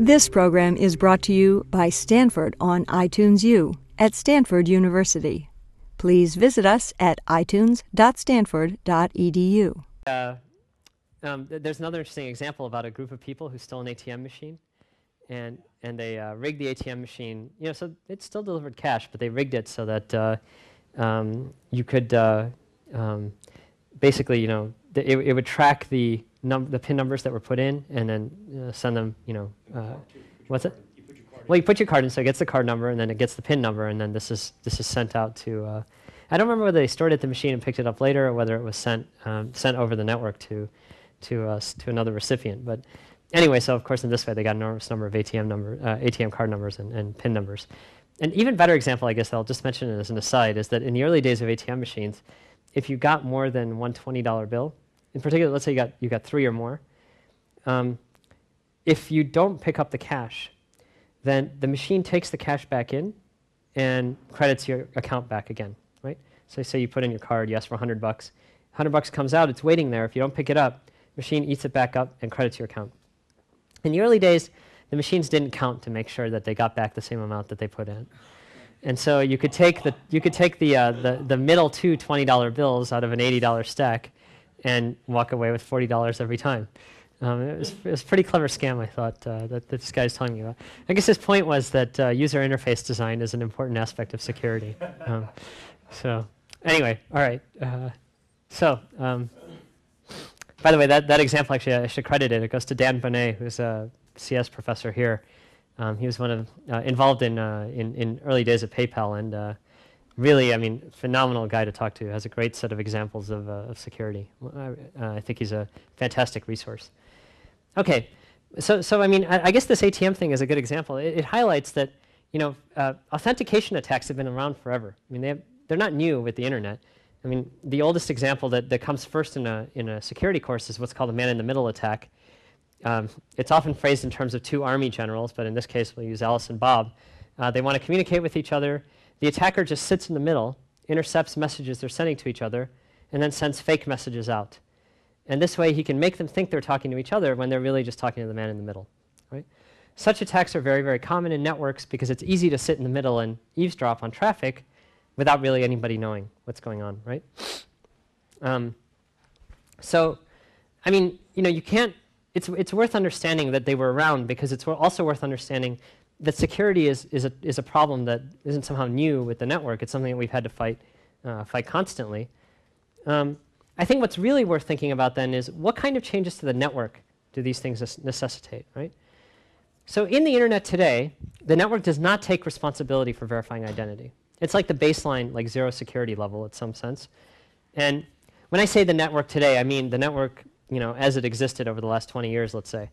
This program is brought to you by Stanford on iTunes U at Stanford University. Please visit us at itunes.stanford.edu. There's another interesting example about a group of people who stole an ATM machine, and they rigged the ATM machine. So it still delivered cash, but they rigged it so that you could basically, it would track the PIN numbers that were put in, and then send them. What's it? Well, you put your card in, so it gets the card number, and then it gets the PIN number, and then this is sent out to. I don't remember whether they stored it at the machine and picked it up later, or whether it was sent over the network to another recipient. But anyway, so of course in this way they got an enormous number of ATM card numbers and PIN numbers. An even better example, I guess, I'll just mention it as an aside, is that in the early days of ATM machines, if you got more than one $20 bill, in particular, let's say you got 3 or more, if you don't pick up the cash, then the machine takes the cash back in and credits your account back again, right? So say you put in your card, you ask for $100. $100 comes out, it's waiting there. If you don't pick it up, the machine eats it back up and credits your account. In the early days, the machines didn't count to make sure that they got back the same amount that they put in. And so you could take the middle two $20 bills out of an $80 stack and walk away with $40 every time. It was a pretty clever scam, I thought, that this guy's telling me about. I guess his point was that user interface design is an important aspect of security. So anyway, all right. By the way, that example, actually, I should credit it. It goes to Dan Bonnet, who's a CS professor here. He was involved in early days of PayPal, and really, phenomenal guy to talk to. Has a great set of examples of security. I think he's a fantastic resource. Okay, so I guess this ATM thing is a good example. It highlights that authentication attacks have been around forever. They're not new with the internet. The oldest example that comes first in a security course is what's called a man-in-the-middle attack. It's often phrased in terms of 2 army generals, but in this case we'll use Alice and Bob. They want to communicate with each other. The attacker just sits in the middle, intercepts messages they're sending to each other, and then sends fake messages out. And this way he can make them think they're talking to each other when they're really just talking to the man in the middle. Right? Such attacks are very, very common in networks because it's easy to sit in the middle and eavesdrop on traffic without really anybody knowing what's going on, right? You can't. It's worth understanding that they were around, because it's also worth understanding that security is a problem that isn't somehow new with the network. It's something that we've had to fight constantly. I think what's really worth thinking about then is what kind of changes to the network do these things necessitate, right? So in the internet today, the network does not take responsibility for verifying identity. It's like the baseline, like zero security level in some sense. And when I say the network today, I mean the network, as it existed over the last 20 years, let's say.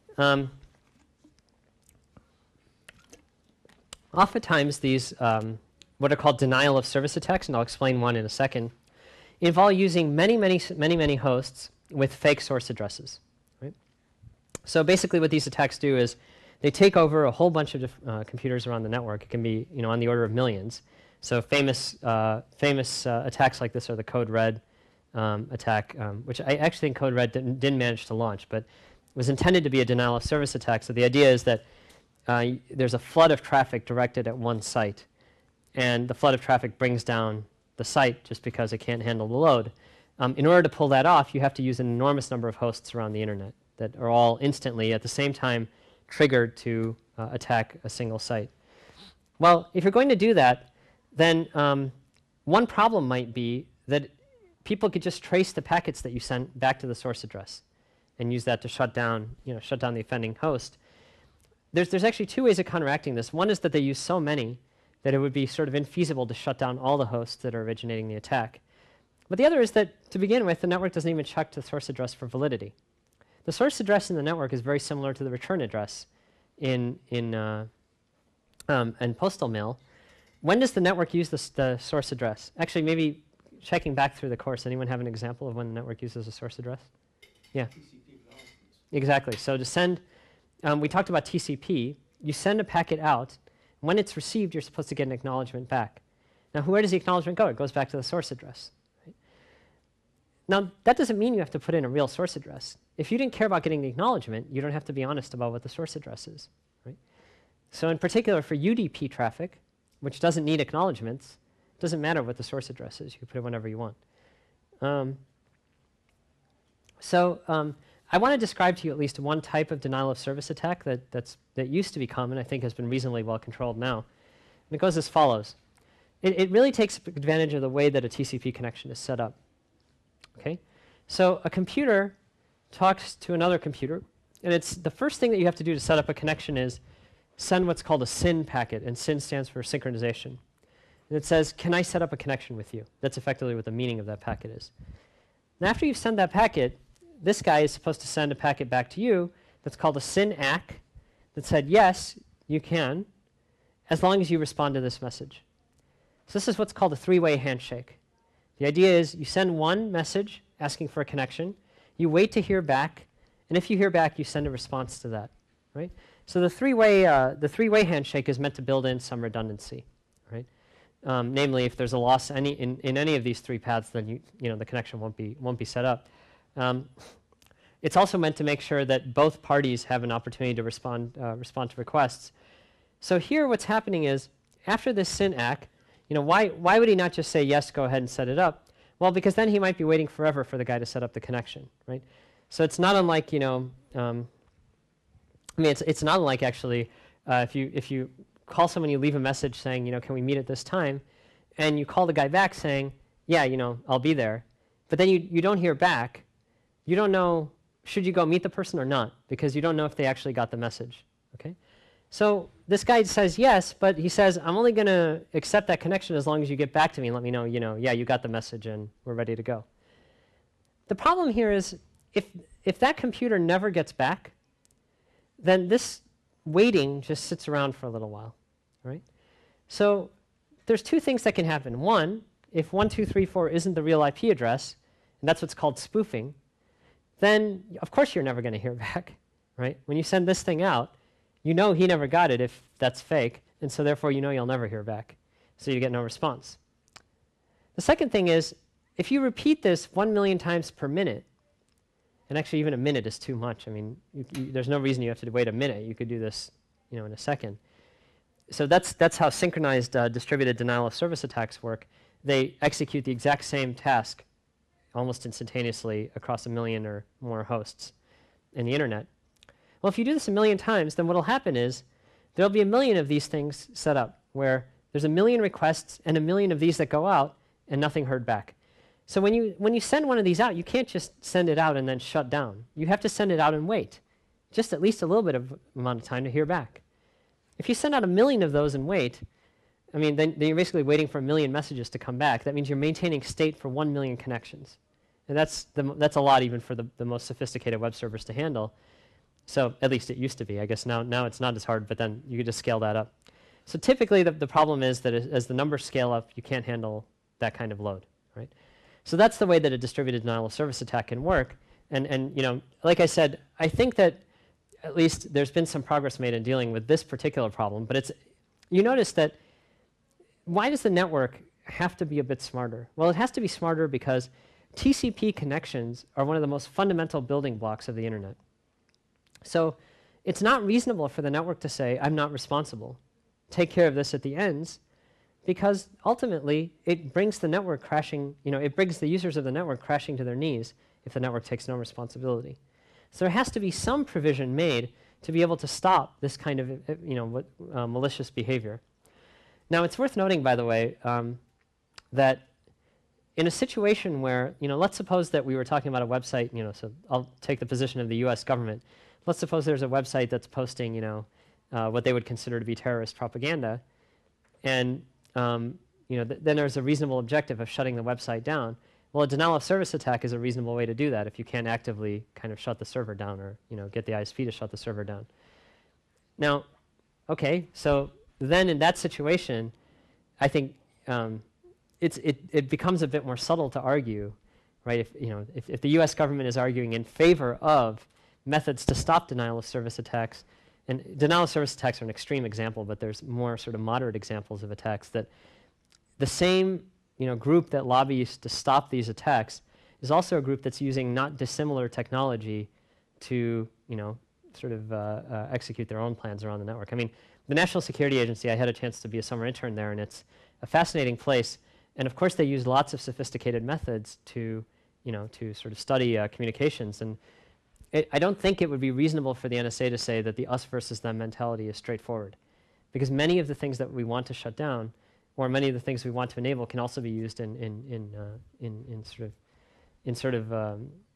Oftentimes these, what are called denial of service attacks, and I'll explain one in a second, involve using many hosts with fake source addresses. Right? So basically what these attacks do is they take over a whole bunch of computers around the network. It can be on the order of millions. So famous attacks like this are the Code Red attack, which I actually think Code Red didn't manage to launch, but was intended to be a denial of service attack. So the idea is that there's a flood of traffic directed at one site, and the flood of traffic brings down the site just because it can't handle the load. In order to pull that off, you have to use an enormous number of hosts around the internet that are all instantly, at the same time, triggered to attack a single site. Well, if you're going to do that, then one problem might be that people could just trace the packets that you sent back to the source address and use that to shut down the offending host. There's actually 2 ways of counteracting this. One is that they use so many that it would be sort of infeasible to shut down all the hosts that are originating the attack. But the other is that, to begin with, the network doesn't even check the source address for validity. The source address in the network is very similar to the return address in postal mail. When does the network use the source address? Actually, maybe checking back through the course, anyone have an example of when the network uses a source address? Yeah. Exactly. So to send, we talked about TCP. You send a packet out. When it's received, you're supposed to get an acknowledgement back. Now, where does the acknowledgement go? It goes back to the source address. Right? Now, that doesn't mean you have to put in a real source address. If you didn't care about getting the acknowledgement, you don't have to be honest about what the source address is, right? So in particular for UDP traffic, which doesn't need acknowledgements, it doesn't matter what the source address is. You can put it whenever you want. I want to describe to you at least one type of denial of service attack that used to be common, I think has been reasonably well controlled now. And it goes as follows. It really takes advantage of the way that a TCP connection is set up. Okay? So a computer talks to another computer, and it's the first thing that you have to do to set up a connection is send what's called a SYN packet, and SYN stands for synchronization. And it says, can I set up a connection with you? That's effectively what the meaning of that packet is. And after you send that packet, this guy is supposed to send a packet back to you that's called a SYN ACK that said, yes, you can, as long as you respond to this message. So this is what's called a three-way handshake. The idea is you send one message asking for a connection, you wait to hear back, and if you hear back, you send a response to that, right? So the three-way handshake is meant to build in some redundancy, right? Namely, if there's a loss in any of these three paths, then the connection won't be set up. It's also meant to make sure that both parties have an opportunity to respond to requests. So here, what's happening is after this SYN ACK, why would he not just say yes, go ahead and set it up? Well, because then he might be waiting forever for the guy to set up the connection, right? So it's not unlike it's not unlike actually if you call someone, you leave a message saying, can we meet at this time, and you call the guy back saying, yeah, I'll be there, but then you don't hear back. You don't know should you go meet the person or not because you don't know if they actually got the message. Okay, so this guy says yes, but he says I'm only going to accept that connection as long as you get back to me and let me know, yeah, you got the message and we're ready to go. The problem here is if that computer never gets back, then this waiting just sits around for a little while, right? So there's two things that can happen. One, if 1234 isn't the real IP address, and that's what's called spoofing, then of course you're never going to hear back, right? When you send this thing out, he never got it if that's fake, and so therefore you'll never hear back, so you get no response. The second thing is, if you repeat this 1 million times per minute, and actually even a minute is too much. I mean, there's no reason you have to wait a minute. You could do this, in a second. So that's how synchronized distributed denial of service attacks work. They execute the exact same task almost instantaneously across 1 million or more hosts in the internet. Well, if you do this 1 million times, then what will happen is there'll be 1 million of these things set up where there's 1 million requests and 1 million of these that go out and nothing heard back. So when you send one of these out, you can't just send it out and then shut down. You have to send it out and wait, just at least a little bit of amount of time to hear back. If you send out 1 million of those and wait, then you're basically waiting for 1 million messages to come back. That means you're maintaining state for 1 million connections. And that's a lot even for the most sophisticated web servers to handle. So at least it used to be. I guess now it's not as hard, but then you could just scale that up. So typically the problem is that as the numbers scale up, you can't handle that kind of load, right? So that's the way that a distributed denial of service attack can work. And like I said, I think that at least there's been some progress made in dealing with this particular problem. But you notice that why does the network have to be a bit smarter? Well, it has to be smarter because TCP connections are one of the most fundamental building blocks of the internet. So it's not reasonable for the network to say, I'm not responsible. Take care of this at the ends. Because ultimately, it brings the network crashing, it brings the users of the network crashing to their knees if the network takes no responsibility. So there has to be some provision made to be able to stop this kind of malicious behavior. Now, it's worth noting, by the way, that in a situation where, let's suppose that we were talking about a website, so I'll take the position of the US government. Let's suppose there's a website that's posting, what they would consider to be terrorist propaganda. And then there's a reasonable objective of shutting the website down. Well, a denial of service attack is a reasonable way to do that if you can't actively kind of shut the server down or get the ISP to shut the server down. Now, okay, so then in that situation, I think it becomes a bit more subtle to argue, right? If the U.S. government is arguing in favor of methods to stop denial of service attacks, and denial of service attacks are an extreme example, but there's more sort of moderate examples of attacks that the same group that lobbies to stop these attacks is also a group that's using not dissimilar technology to, sort of execute their own plans around the network. I mean, the National Security Agency, I had a chance to be a summer intern there, and it's a fascinating place. And of course, they use lots of sophisticated methods to, to sort of study communications. And I don't think it would be reasonable for the NSA to say that the us versus them mentality is straightforward, because many of the things that we want to shut down, or many of the things we want to enable, can also be used in sort of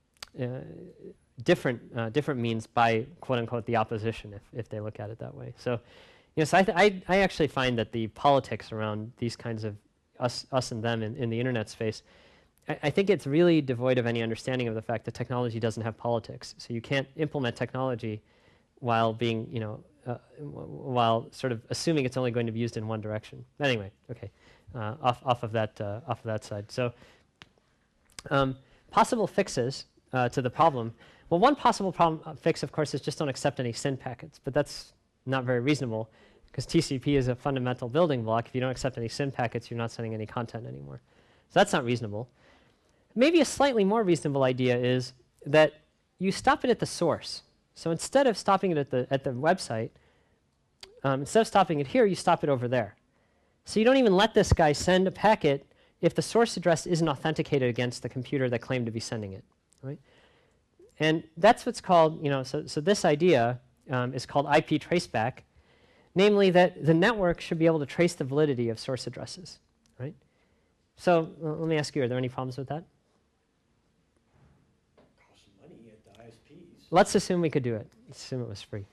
different means by quote unquote the opposition, if they look at it that way. So, so I actually find that the politics around these kinds of us and them in the internet space, I think it's really devoid of any understanding of the fact that technology doesn't have politics. So you can't implement technology while being, while sort of assuming it's only going to be used in one direction. Anyway, okay, off of that side. So possible fixes to the problem. Well, one possible fix, of course, is just don't accept any SYN packets, but that's not very reasonable, because TCP is a fundamental building block. If you don't accept any SYN packets, you're not sending any content anymore. So that's not reasonable. Maybe a slightly more reasonable idea is that you stop it at the source. So instead of stopping it at the website, instead of stopping it here, you stop it over there. So you don't even let this guy send a packet if the source address isn't authenticated against the computer that claimed to be sending it, right? And that's what's called, so this idea is called IP traceback, namely that the network should be able to trace the validity of source addresses, right? So let me ask you, are there any problems with that? Costs money at the ISPs. Let's assume we could do it. Let's assume it was free.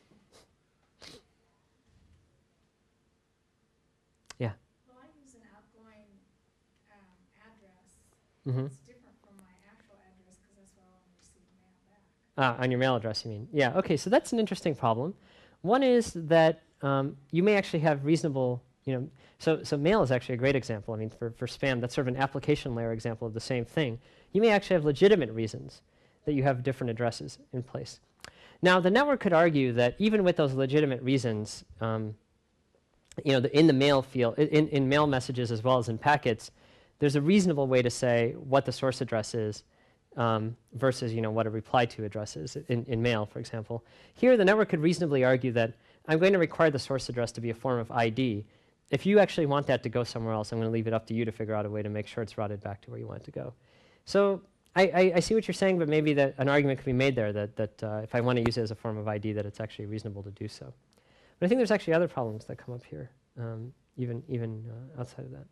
Yeah. Well, I use an outgoing address. Mm-hmm. It's different from my actual address because that's where I'll receive mail back. On your mail address, you mean? Yeah, okay, so that's an interesting problem. One is that you may actually have reasonable, so mail is actually a great example. I mean, for spam, that's sort of an application layer example of the same thing. You may actually have legitimate reasons that you have different addresses in place. Now, the network could argue that even with those legitimate reasons, in the mail field, in mail messages as well as in packets, there's a reasonable way to say what the source address is versus what a reply to address is in mail, for example. Here, the network could reasonably argue that I'm going to require the source address to be a form of ID. If you actually want that to go somewhere else, I'm going to leave it up to you to figure out a way to make sure it's routed back to where you want it to go. So I see what you're saying, but maybe that an argument could be made there that if I want to use it as a form of ID, that it's actually reasonable to do so. But I think there's actually other problems that come up here, even outside of that.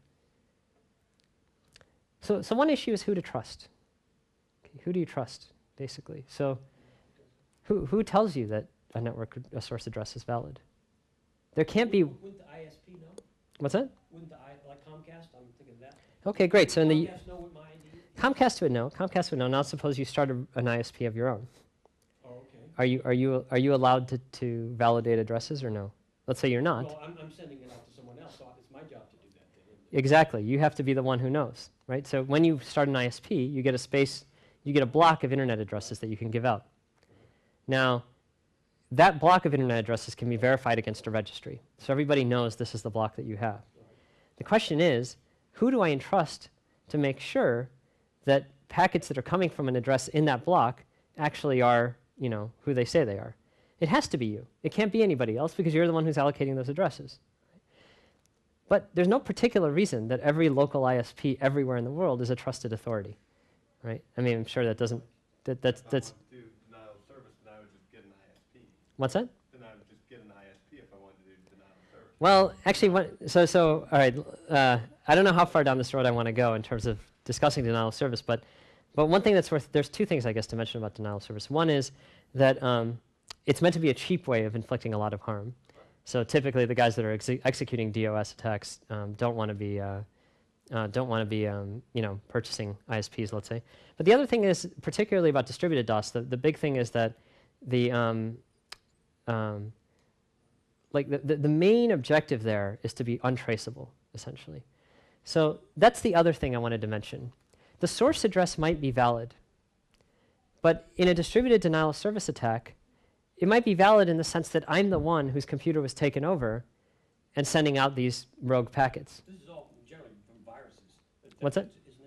So one issue is who to trust. Okay, who do you trust, basically? So who tells you that a source address is valid? There can't be. Wouldn't the ISP know? What's that? Wouldn't like Comcast? I'm thinking of that. Okay, great. So in the Comcast know what my ID is? Comcast would know. Comcast would know. Now suppose you start an ISP of your own. Oh, okay. Are you allowed to validate addresses or no? Let's say you're not. Well, I'm sending it out to someone else, so it's my job to do that then. Exactly. You have to be the one who knows, right? So when you start an ISP, you get a space, you get a block of internet addresses that you can give out. Now, that block of internet addresses can be verified against a registry. So everybody knows this is the block that you have. The question is, who do I entrust to make sure that packets that are coming from an address in that block actually are, who they say they are? It has to be you. It can't be anybody else because you're the one who's allocating those addresses. But there's no particular reason that every local ISP everywhere in the world is a trusted authority, right? I mean, I'm sure that doesn't, that's. Do denial of service, then I would just get an ISP. What's that? Then I would just get an ISP if I wanted to do denial of service. Well, actually, all right. I don't know how far down this road I want to go in terms of discussing denial of service, but one thing that's there's two things, I guess, to mention about denial of service. One is that it's meant to be a cheap way of inflicting a lot of harm. So typically, the guys that are executing DOS attacks don't want to be purchasing ISPs, let's say. But the other thing is, particularly about distributed DOS, the big thing is that the main objective there is to be untraceable, essentially. So that's the other thing I wanted to mention. The source address might be valid, but in a distributed denial of service attack, it might be valid in the sense that I'm the one whose computer was taken over and sending out these rogue packets. This is all generally from viruses. What's that? Isn't it?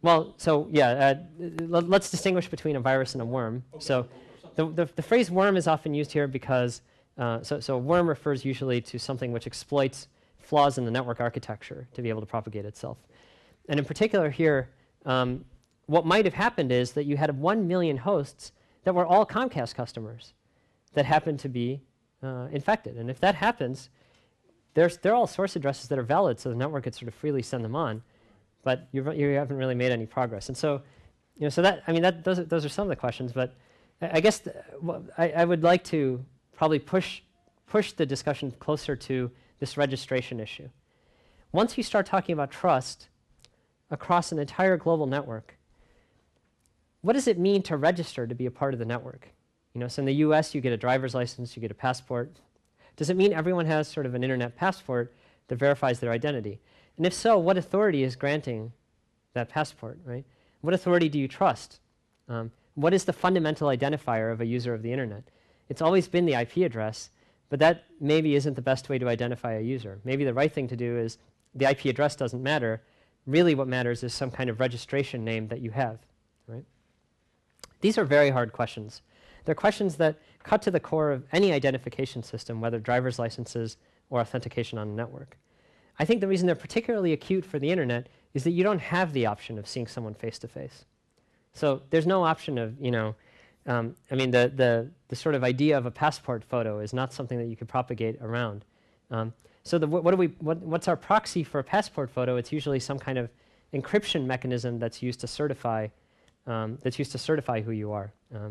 Well, so yeah, let's distinguish between a virus and a worm. So the phrase worm is often used here because, so a worm refers usually to something which exploits flaws in the network architecture to be able to propagate itself. And in particular here, what might have happened is that you had 1 million hosts that were all Comcast customers that happened to be infected. And if that happens, there are all source addresses that are valid, so the network could sort of freely send them on. But you haven't really made any progress. And so, so that, I mean, those are some of the questions. But I guess I would like to probably push the discussion closer to this registration issue. Once you start talking about trust across an entire global network, what does it mean to register to be a part of the network? So in the US, you get a driver's license, you get a passport. Does it mean everyone has sort of an internet passport that verifies their identity? And if so, what authority is granting that passport, right? What authority do you trust? What is the fundamental identifier of a user of the internet? It's always been the IP address, but that maybe isn't the best way to identify a user. Maybe the right thing to do is the IP address doesn't matter. Really what matters is some kind of registration name that you have, right? These are very hard questions. They're questions that cut to the core of any identification system, whether driver's licenses or authentication on a network. I think the reason they're particularly acute for the internet is that you don't have the option of seeing someone face to face. So there's no option of, I mean, the sort of idea of a passport photo is not something that you could propagate around. So what's our proxy for a passport photo? It's usually some kind of encryption mechanism that's used to certify who you are.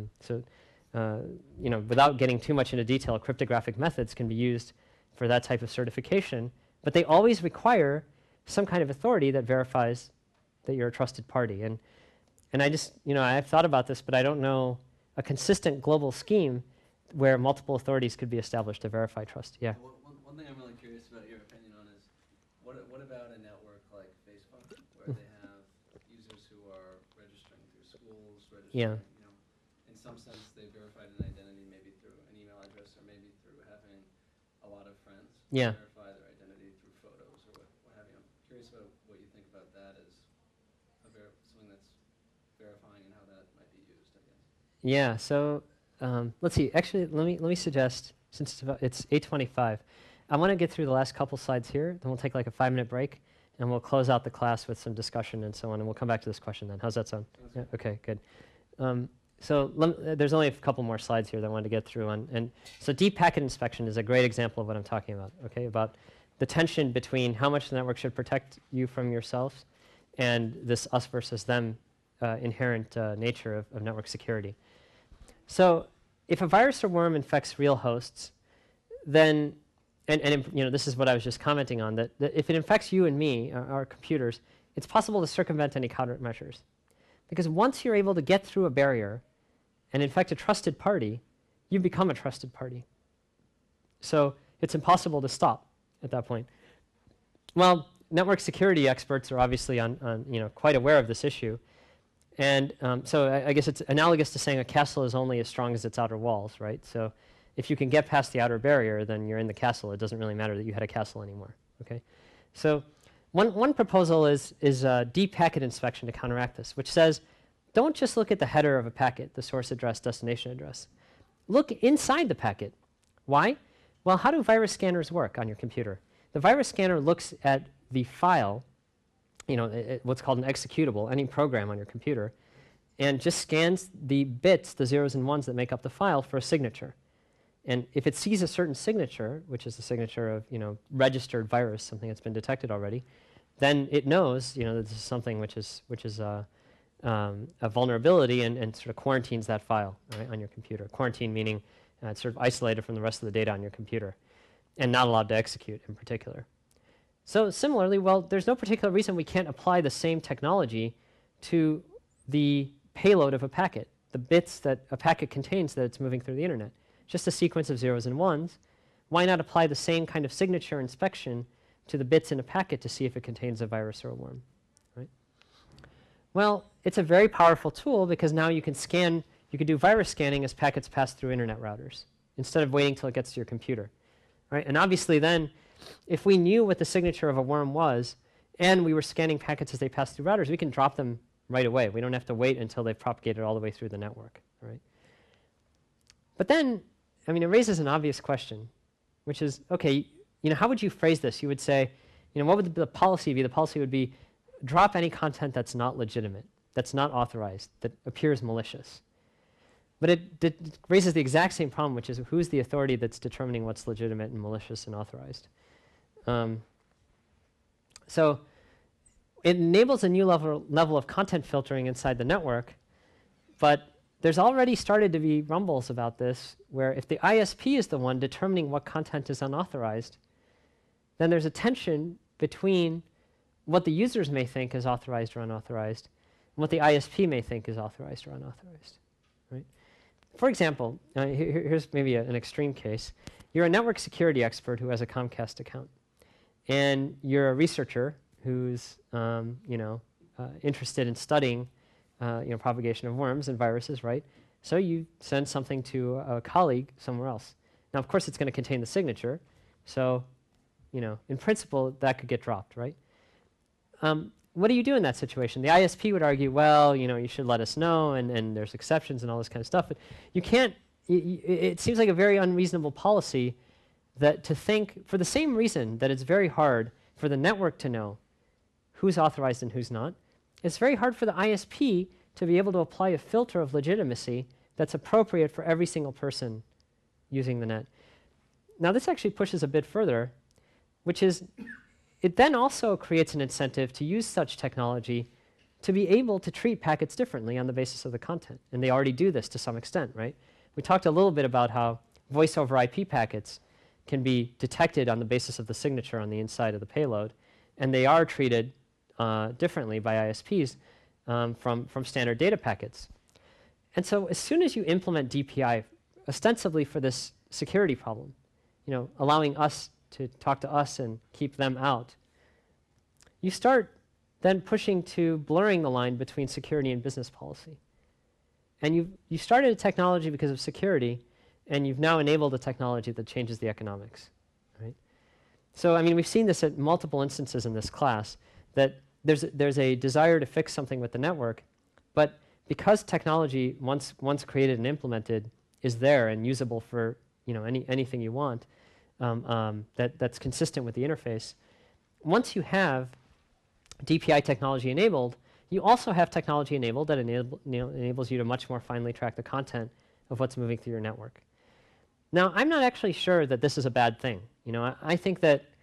Without getting too much into detail, cryptographic methods can be used for that type of certification, but they always require some kind of authority that verifies that you're a trusted party. And I just, I've thought about this, but I don't know a consistent global scheme where multiple authorities could be established to verify trust. Yeah. One thing I'm really curious about your opinion on is, what about a network like Facebook, where they have users who are registering through schools, registering, in some sense they've verified an identity maybe through an email address or maybe through having a lot of friends verify their identity through photos or what have you. I'm curious about what you think about that as something that's verifying and how that might be used, I guess. Yeah, so let's see. Actually, let me suggest, since it's 8:25, I want to get through the last couple slides here, then we'll take like a 5-minute break, and we'll close out the class with some discussion and so on, and we'll come back to this question then. How's that sound? Yeah, okay, good. There's only a couple more slides here that I wanted to get through on. And so deep packet inspection is a great example of what I'm talking about, okay, about the tension between how much the network should protect you from yourself and this us versus them inherent nature of network security. So if a virus or worm infects real hosts, then, this is what I was just commenting on, that if it infects you and me, our computers, it's possible to circumvent any countermeasures. Because once you're able to get through a barrier and infect a trusted party, you become a trusted party. So it's impossible to stop at that point. Well, network security experts are obviously quite aware of this issue. And so I guess it's analogous to saying a castle is only as strong as its outer walls, right? So if you can get past the outer barrier, then you're in the castle. It doesn't really matter that you had a castle anymore, okay? So one proposal is deep packet inspection to counteract this, which says, don't just look at the header of a packet, the source address, destination address. Look inside the packet. Why? Well, how do virus scanners work on your computer? The virus scanner looks at the file, what's called an executable, any program on your computer, and just scans the bits, the zeros and ones that make up the file for a signature. And if it sees a certain signature, which is the signature of registered virus, something that's been detected already, then it knows that this is something which is a vulnerability and sort of quarantines that file on your computer. Quarantine meaning it's sort of isolated from the rest of the data on your computer and not allowed to execute in particular. So similarly, well, there's no particular reason we can't apply the same technology to the payload of a packet, the bits that a packet contains that it's moving through the internet. Just a sequence of zeros and ones. Why not apply the same kind of signature inspection to the bits in a packet to see if it contains a virus or a worm, right? Well, it's a very powerful tool because now you can do virus scanning as packets pass through internet routers instead of waiting till it gets to your computer, right? And obviously then, if we knew what the signature of a worm was and we were scanning packets as they pass through routers, we can drop them right away. We don't have to wait until they've propagated all the way through the network, right? But then, I mean, it raises an obvious question, which is, okay, how would you phrase this? You would say, what would the policy be? The policy would be drop any content that's not legitimate, that's not authorized, that appears malicious. But it raises the exact same problem, which is who's the authority that's determining what's legitimate and malicious and authorized? So it enables a new level of content filtering inside the network, but there's already started to be rumbles about this, where if the ISP is the one determining what content is unauthorized, then there's a tension between what the users may think is authorized or unauthorized and what the ISP may think is authorized or unauthorized, right? For example, here's maybe an extreme case. You're a network security expert who has a Comcast account, and you're a researcher who's interested in studying propagation of worms and viruses, right? So you send something to a colleague somewhere else. Now, of course, it's going to contain the signature, so in principle, that could get dropped, right? What do you do in that situation? The ISP would argue, well, you should let us know, and there's exceptions and all this kind of stuff, but you can't, it seems like a very unreasonable policy that to think, for the same reason that it's very hard for the network to know who's authorized and who's not, it's very hard for the ISP to be able to apply a filter of legitimacy that's appropriate for every single person using the net. Now, this actually pushes a bit further, which is it then also creates an incentive to use such technology to be able to treat packets differently on the basis of the content. And they already do this to some extent, right? We talked a little bit about how voice over IP packets can be detected on the basis of the signature on the inside of the payload, and they are treated differently by ISPs from standard data packets. And so as soon as you implement DPI ostensibly for this security problem, allowing us to talk to us and keep them out, you start then pushing to blurring the line between security and business policy. And you started a technology because of security, and you've now enabled a technology that changes the economics, right? So, I mean, we've seen this at multiple instances in this class, that there's a desire to fix something with the network, but because technology, once created and implemented, is there and usable for anything you want, that's consistent with the interface. Once you have DPI technology enabled, you also have technology enabled that enables you to much more finely track the content of what's moving through your network. Now, I'm not actually sure that this is a bad thing. I think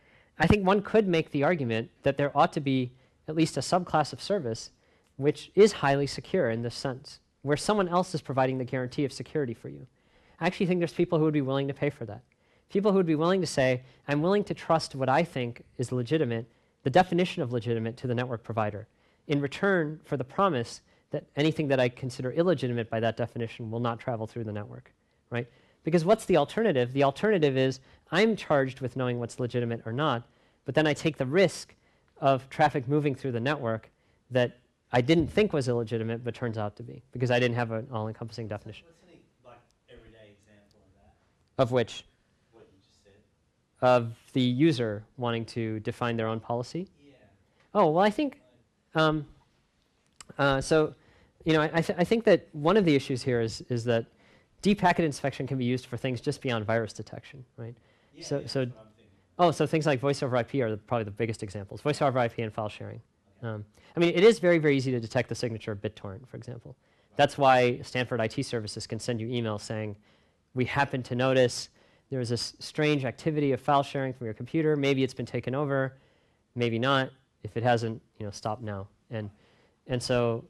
one could make the argument that there ought to be at least a subclass of service which is highly secure in this sense, where someone else is providing the guarantee of security for you. I actually think there's people who would be willing to pay for that. People who would be willing to say, I'm willing to trust what I think is legitimate, the definition of legitimate, to the network provider, in return for the promise that anything that I consider illegitimate by that definition will not travel through the network, right? Because what's the alternative? The alternative is I'm charged with knowing what's legitimate or not, but then I take the risk of traffic moving through the network that I didn't think was illegitimate, but turns out to be, because I didn't have an all-encompassing definition. What's any everyday example of that? Of which? What you just said. Of the user wanting to define their own policy? Yeah. Oh, well, I think, I think that one of the issues here is that deep packet inspection can be used for things just beyond virus detection, right? Yeah, So that's what I'm thinking. so things like voice over IP are probably the biggest examples. Voice over IP and file sharing. I mean, it is very, very easy to detect the signature of BitTorrent, for example. That's why Stanford IT Services can send you emails saying, we happen to notice there was this strange activity of file sharing from your computer. Maybe it's been taken over, maybe not. If it hasn't, stop now. And so,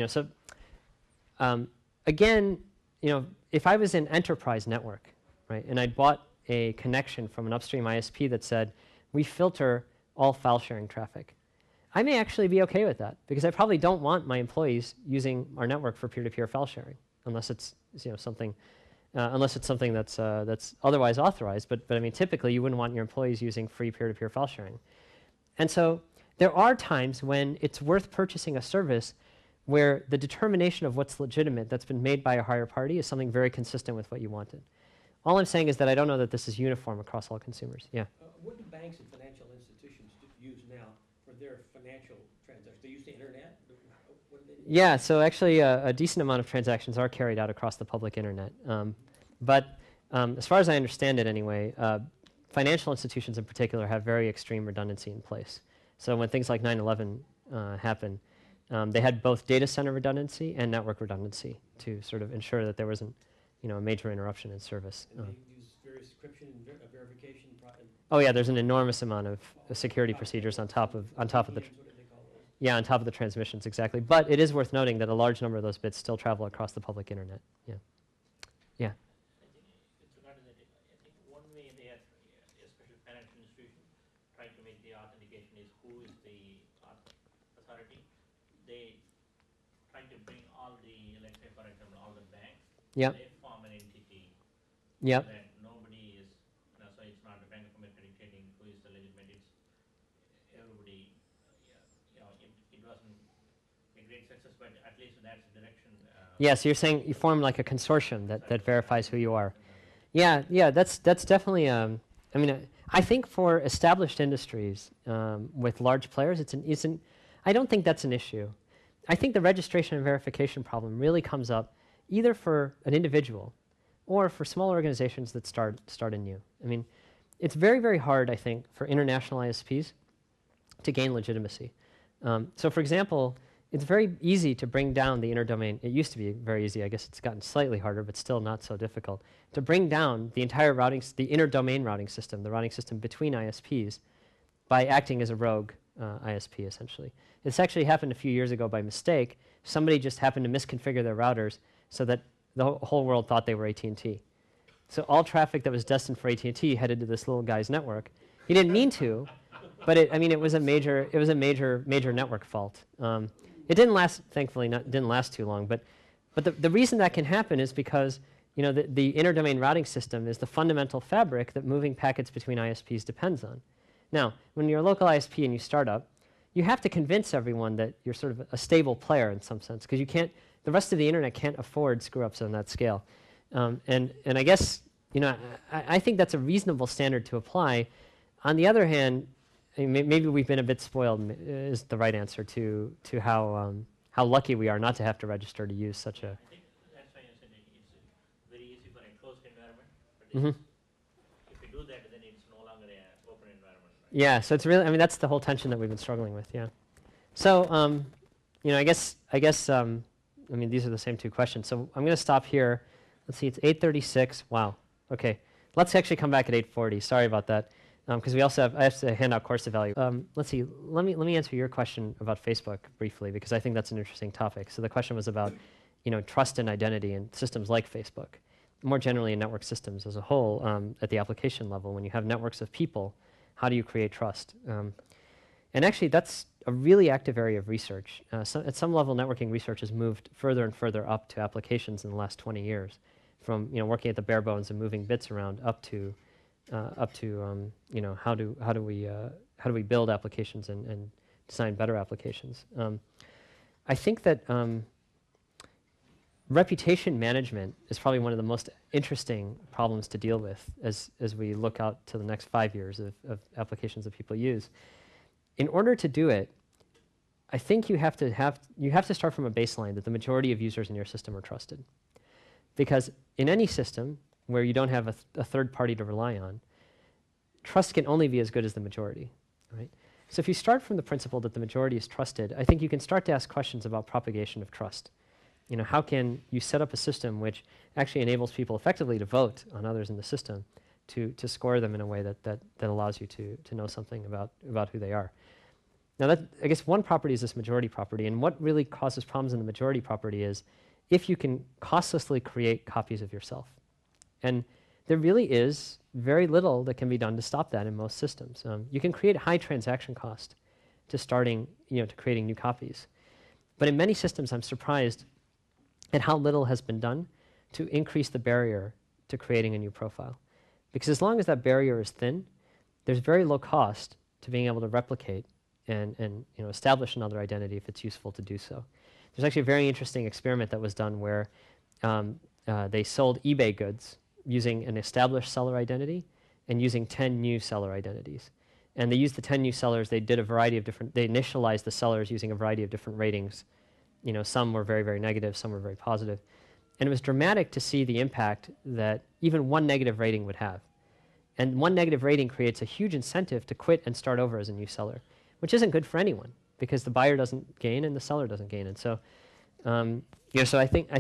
again, if I was in enterprise network, right, and I bought a connection from an upstream ISP that said, we filter all file sharing traffic, I may actually be okay with that, because I probably don't want my employees using our network for peer-to-peer file sharing, unless it's something that's otherwise authorized. But I mean, typically you wouldn't want your employees using free peer-to-peer file sharing. And so there are times when it's worth purchasing a service where the determination of what's legitimate that's been made by a higher party is something very consistent with what you wanted. All I'm saying is that I don't know that this is uniform across all consumers. Yeah. What do banks and financial institutions use now for their financial transactions? They use the internet? What do they do? Yeah, so actually a decent amount of transactions are carried out across the public internet. But as far as I understand it anyway, financial institutions in particular have very extreme redundancy in place. So when things like 9/11 happened, they had both data center redundancy and network redundancy to sort of ensure that there wasn't, a major interruption in service. And they use various encryption and verification. Oh yeah, there's an enormous amount of security procedures on top of the What do they call those? yeah, on top of the transmissions, exactly. But it is worth noting that a large number of those bits still travel across the public internet. Yeah. Yeah. I think with regard to that, I think one way they are, especially financial institution, trying to make the authentication is who is the authority. They try to bring all the, let's say for example, all the banks. Yeah. They form an entity. Yeah. That nobody is, so it's not the Bank of America dictating who is the legitimate. It's everybody. It wasn't a great success, but at least that's the direction. Yeah, so you're saying you form like a consortium that verifies who you are. Yeah, yeah, that's definitely. I mean, I think for established industries with large players, I don't think that's an issue. I think the registration and verification problem really comes up either for an individual or for small organizations that start anew. I mean, it's very, very hard, I think, for international ISPs to gain legitimacy. So, for example, it's very easy to bring down the interdomain. It used to be very easy. I guess it's gotten slightly harder, but still not so difficult to bring down the entire the interdomain routing system, the routing system between ISPs, by acting as a rogue ISP, essentially. This actually happened a few years ago by mistake. Somebody just happened to misconfigure their routers so that the whole world thought they were AT&T. So all traffic that was destined for AT&T headed to this little guy's network. He didn't mean to, but it was a major network fault. It didn't last, thankfully, didn't last too long. But the reason that can happen is because the interdomain routing system is the fundamental fabric that moving packets between ISPs depends on. Now, when you're a local ISP and you start up, you have to convince everyone that you're sort of a stable player in some sense, because the rest of the internet can't afford screw-ups on that scale. And I guess I think that's a reasonable standard to apply. On the other hand, maybe we've been a bit spoiled is the right answer to how lucky we are not to have to register to use such a. I think that's why I said it's very easy for a closed environment. But Mm-hmm. if you do that, then it's no longer an open environment. Right? Yeah, so it's really, that's the whole tension that we've been struggling with. Yeah. So I guess these are the same two questions. So I'm going to stop here. Let's see, it's 8:36. Wow. Okay. Let's actually come back at 8:40. Sorry about that. Because I have to hand out course value. Let's see. Let me answer your question about Facebook briefly, because I think that's an interesting topic. So the question was about, trust and identity in systems like Facebook, more generally in network systems as a whole. At the application level, when you have networks of people, how do you create trust? And actually, that's a really active area of research. At some level, networking research has moved further and further up to applications in the last 20 years, from working at the bare bones and moving bits around up to how do we build applications and design better applications. I think that reputation management is probably one of the most interesting problems to deal with as we look out to the next 5 years of applications that people use. In order to do it, I think you have to start from a baseline that the majority of users in your system are trusted, because in any system where you don't have a third party to rely on, trust can only be as good as the majority, right? So if you start from the principle that the majority is trusted, I think you can start to ask questions about propagation of trust. How can you set up a system which actually enables people effectively to vote on others in the system to score them in a way that allows you to know something about who they are. Now, I guess one property is this majority property, and what really causes problems in the majority property is if you can costlessly create copies of yourself. And there really is very little that can be done to stop that in most systems. You can create high transaction cost to creating new copies. But in many systems, I'm surprised at how little has been done to increase the barrier to creating a new profile. Because as long as that barrier is thin, there's very low cost to being able to replicate and establish another identity if it's useful to do so. There's actually a very interesting experiment that was done where they sold eBay goods using an established seller identity and using 10 new seller identities. And they used the 10 new sellers, they initialized the sellers using a variety of different ratings some were very, very negative, some were very positive. And it was dramatic to see the impact that even one negative rating would have. And one negative rating creates a huge incentive to quit and start over as a new seller, which isn't good for anyone because the buyer doesn't gain and the seller doesn't gain. And so, so I think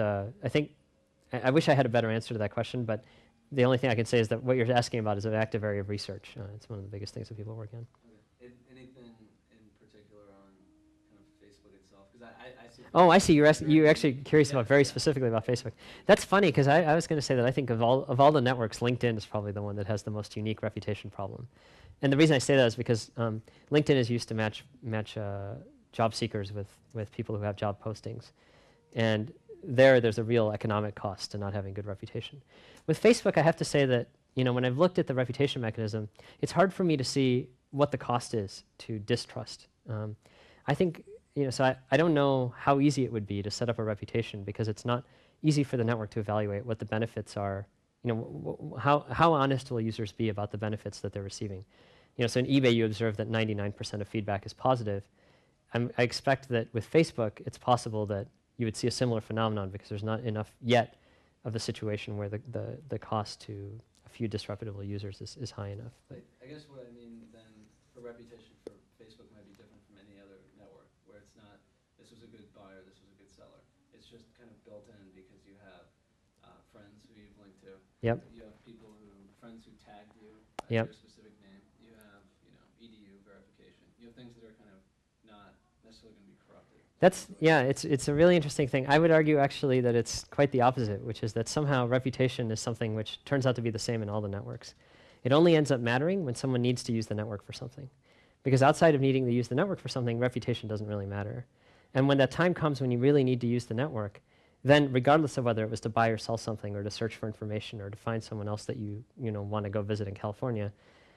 I wish I had a better answer to that question, but the only thing I can say is that what you're asking about is an active area of research. It's one of the biggest things that people are working on. Okay. Anything in particular on kind of Facebook itself? Because I see. Oh, I see. You're actually curious about very specifically about Facebook. That's funny because I was going to say that I think of all the networks, LinkedIn is probably the one that has the most unique reputation problem. And the reason I say that is because LinkedIn is used to match job seekers with people who have job postings, and there's a real economic cost to not having good reputation. With Facebook, I have to say that when I've looked at the reputation mechanism, it's hard for me to see what the cost is to distrust. I think so I don't know how easy it would be to set up a reputation because it's not easy for the network to evaluate what the benefits are. How honest will users be about the benefits that they're receiving? So in eBay, you observe that 99% of feedback is positive. I expect that with Facebook, it's possible that you would see a similar phenomenon because there's not enough yet of a situation where the cost to a few disreputable users is high enough. But I guess what I mean then for reputation for Facebook might be different from any other network where it's not, this was a good buyer, this was a good seller. It's just kind of built in because you have friends who you've linked to. Yep. You have friends who tagged you yep. your specific name. You have, EDU verification. You have things that are kind of not necessarily going to be corrupted. It's a really interesting thing. I would argue actually that it's quite the opposite, which is that somehow reputation is something which turns out to be the same in all the networks. It only ends up mattering when someone needs to use the network for something. Because outside of needing to use the network for something, reputation doesn't really matter. And when that time comes when you really need to use the network, then regardless of whether it was to buy or sell something or to search for information or to find someone else that you want to go visit in California,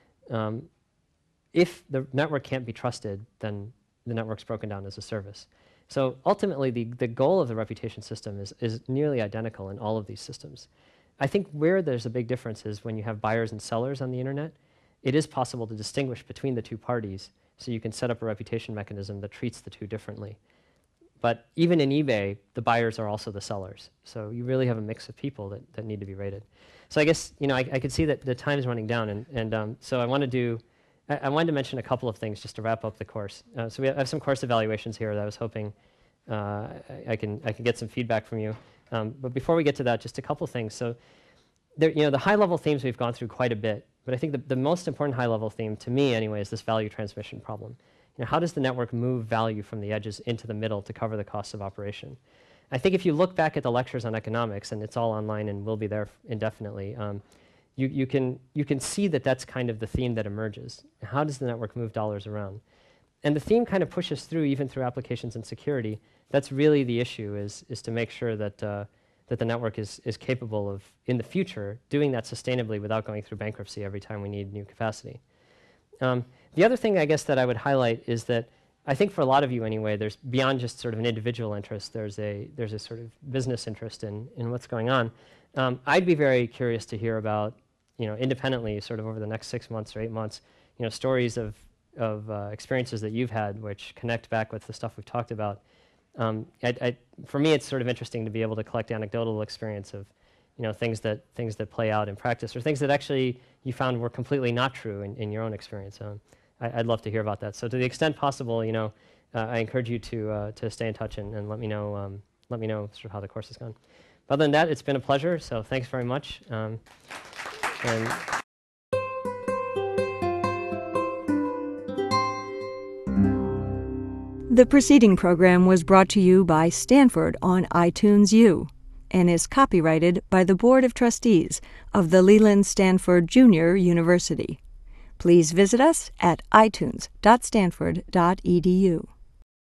if the network can't be trusted, then the network's broken down as a service. So ultimately, the goal of the reputation system is nearly identical in all of these systems. I think where there's a big difference is when you have buyers and sellers on the internet, it is possible to distinguish between the two parties, so you can set up a reputation mechanism that treats the two differently. But even in eBay, the buyers are also the sellers. So you really have a mix of people that need to be rated. So I guess I could see that the time is running down, and so I wanted to mention a couple of things just to wrap up the course. So I have some course evaluations here that I was hoping I can get some feedback from you. But before we get to that, just a couple things. So the high-level themes we've gone through quite a bit, but I think the most important high-level theme, to me anyway, is this value transmission problem. How does the network move value from the edges into the middle to cover the costs of operation? I think if you look back at the lectures on economics, and it's all online and will be there indefinitely, you can see that that's kind of the theme that emerges. How does the network move dollars around? And the theme kind of pushes through even through applications and security. That's really the issue, is to make sure that the network is capable of, in the future, doing that sustainably without going through bankruptcy every time we need new capacity. The other thing I guess that I would highlight is that I think for a lot of you anyway, there's beyond just sort of an individual interest, there's a sort of business interest in what's going on. I'd be very curious to hear about, independently, sort of over the next 6 months or 8 months, stories of experiences that you've had which connect back with the stuff we've talked about. For me, it's sort of interesting to be able to collect anecdotal experience of, things that play out in practice, or things that actually you found were completely not true in your own experience. I'd love to hear about that. So to the extent possible, I encourage you to stay in touch and let me know sort of how the course has gone. But other than that, it's been a pleasure. So thanks very much. The preceding program was brought to you by Stanford on iTunes U and is copyrighted by the Board of Trustees of the Leland Stanford Junior University. Please visit us at itunes.stanford.edu.